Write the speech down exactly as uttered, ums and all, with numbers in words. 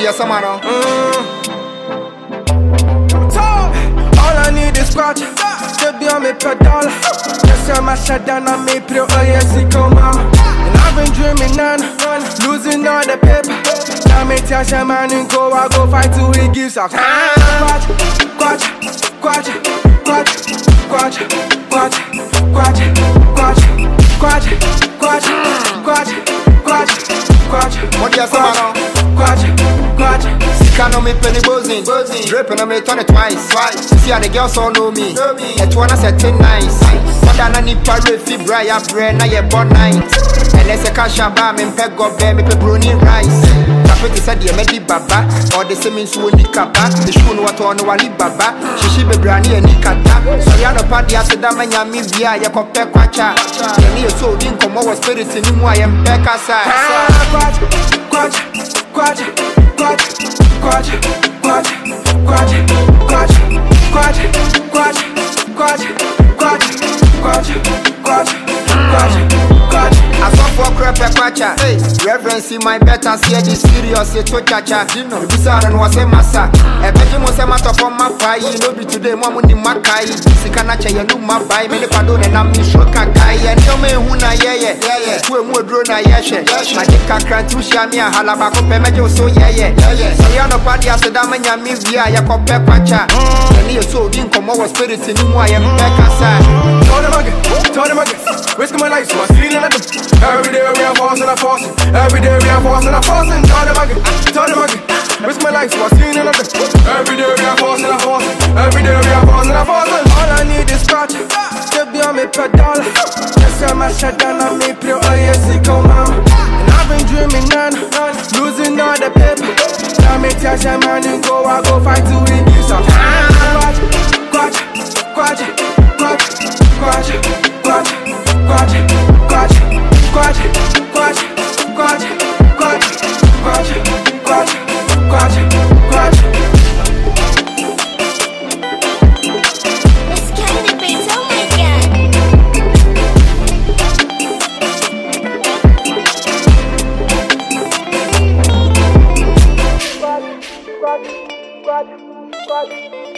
dear Samano. All I need is scratch. To be on me pedal. Just on my shut down on me, pro oh yes, he come out. And I've been dreaming on, losing all the paper. Now me tell some man and go, I go fight till he gives up. Squatch, squatch, squatch, squatch, squatch, squatch, squatch, squatch, squatch, squatch, squatch, squatch, squatch. What dear Samano? Squatch, squatch. Can on me penny buzzing, dripping on me turn it twice. See how the girls all know me. At one I said ten nice. But I need parade fibra, ya brain, I ya born night. And there's a cash bar, me peg up there, me pepperoni rice. Capet said the Medi Baba, or the same so Nikapa, the shoe what on Wali Baba, she be brandy and Nikata. So ya no party, I said, Damanya, me via ya compare quacha. And you so didn't come over spirit in him, I am Pekasa. Squatch, squatch, squatch, squatch, squatch, squatch, squatch, squatch, squatch, squatch, squatch, squatch, squatch, squatch, squatch, squatch. I saw for crap a quacha. Reverence in my better see the serious to chacha. This and was a massa. A bedroom was a matter for my pie. No be today, Mamma Makai. Sikanacha, you know my buy me the pardon and I'm Shoka guy. And you may huna yeah, yeah, two more drone. I yashe. My dick can't to Shamia Halabako Pemajo so yeah, yeah. So you're no party as a damanya me via Yakope Pacha. And you so didn't come over spirit in who I am back aside. Tell them again, tell them again. Risking my life, so I'm stealing at them. Every day we are forcing and forcing. Every day we are forcing and forcing. Tell them again, tell them again. Risk my life, so I'm stealing at them. Every day we are forcing and forcing. Every day we are forcing and forcing. All I need is scratch. To be on me pedal. Just on my shut down on me, pro oh yes, he come out. And I've been dreaming on, losing all the paper. Now me tell some man and go, I go fight till he gives up. Squatch, squatch, squatch, squatch, squatch, squatch, squatch, squatch, squatch, squatch, squatch, squatch, squatch, squatch, squatch, squatch. It's Candy Bass, oh my god. Squatch, squatch, squatch, squatch.